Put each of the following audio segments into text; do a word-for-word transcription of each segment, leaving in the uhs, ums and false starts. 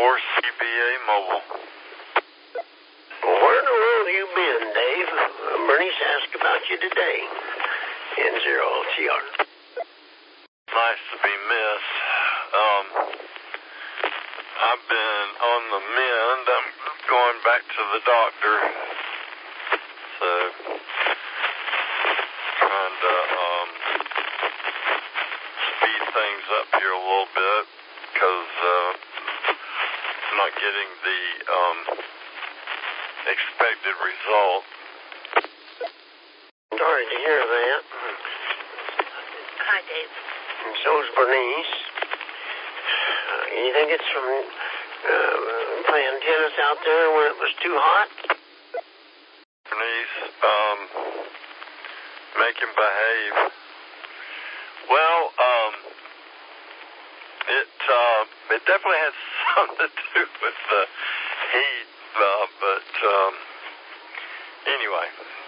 four C B A Mobile. Where in the world have you been, Dave? Uh, Bernice asked about you today. N zero T R. Nice to be missed. Um, I've been on the mend. I'm going back to the doctor. So, trying to um, speed things up here a little bit because uh, I'm not getting the um, expected result. Sorry to hear that. Hi, Dave. And so's Bernice. Uh, you think it's from uh, playing tennis out there when it was too hot? Bernice, um, make him behave. Well, um, it, uh, it definitely has something to do with the heat, uh, but, um, anyway,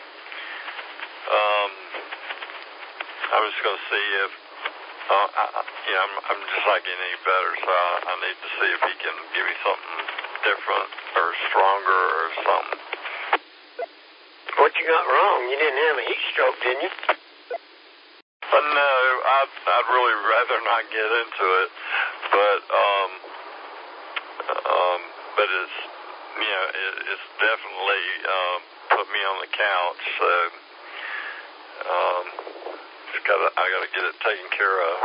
um, I was going to see if, uh, I, you know, I'm, I'm just not getting any better, so I, I need to see if he can give me something different or stronger or something. What you got wrong? You didn't have a heat stroke, didn't you? Uh, no, I'd, I'd really rather not get into it, but, um, um, but it's, you know, it, it's definitely, um, put me on the couch, so, um, just gotta, I gotta get it taken care of.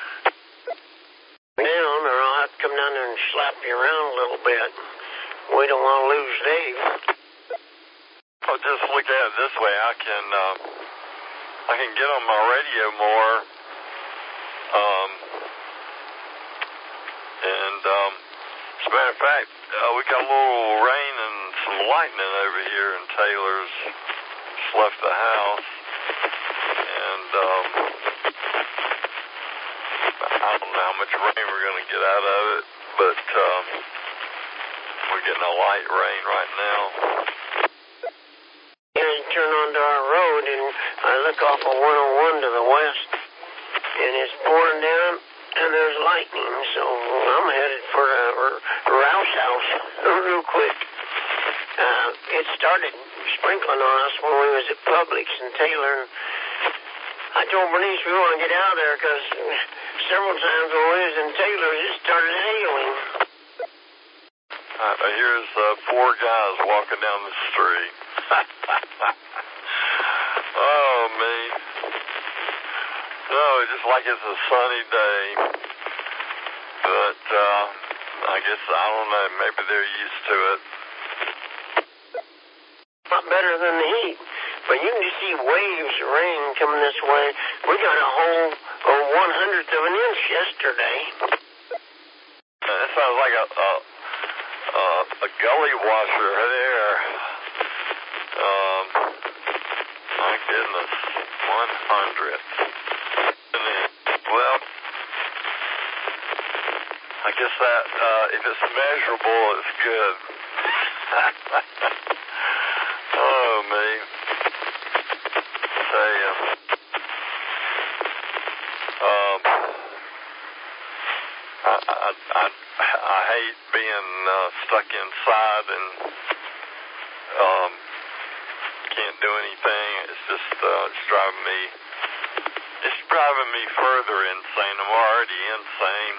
Down, or I'll have to come down there and slap you around a little bit. We don't want to lose Dave. Well, just look at it this way, I can, uh, I can get on my radio more, um, and, um, as a matter of fact, uh, we got a little rain and some lightning over here in Taylor's. Just left the house, and, um, I don't know how much rain we're going to get out of it, but, um, we're getting a light rain right now. And turn onto our road, and I look off of one oh one to the west, and it's pouring down, and there's lightning, so I'm headed for a Rouse House real quick. Uh, it started sprinkling on us when we was at Publix in Taylor, and I told Bernice we want to get out of there, because several times when we was in Taylor, it started hailing. Uh, here's uh, four guys walking down the street. Oh, me. No, just like it's a sunny day. But, uh, I guess, I don't know, maybe they're used to it. Not better than the heat. But you can just see waves of rain coming this way. We got a whole oh, one hundredth of an inch yesterday. That sounds like a, a, a, a gully washer there. Um, my goodness, one hundredth. Well, I guess that, uh, if it's measurable, it's good. Oh, me. Say, um, um, I, I, I, I hate being, uh, stuck inside and, um, can't do anything. It's just, uh, it's driving me, it's driving me further insane. I'm already insane.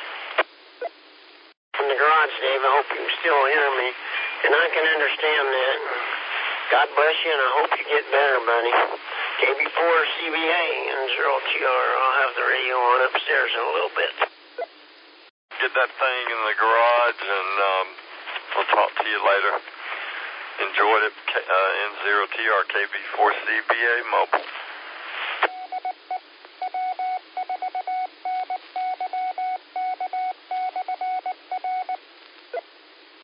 In the garage, Dave, I hope you can still hear me. And I can understand that. God bless you, and I hope you get better, buddy. K B four C B A and zero T R. I'll have the radio on upstairs in a little bit. Get that thing in the garage, and, um, I'll talk to you later. Enjoyed it, uh, N zero T R K B four C B A Mobile.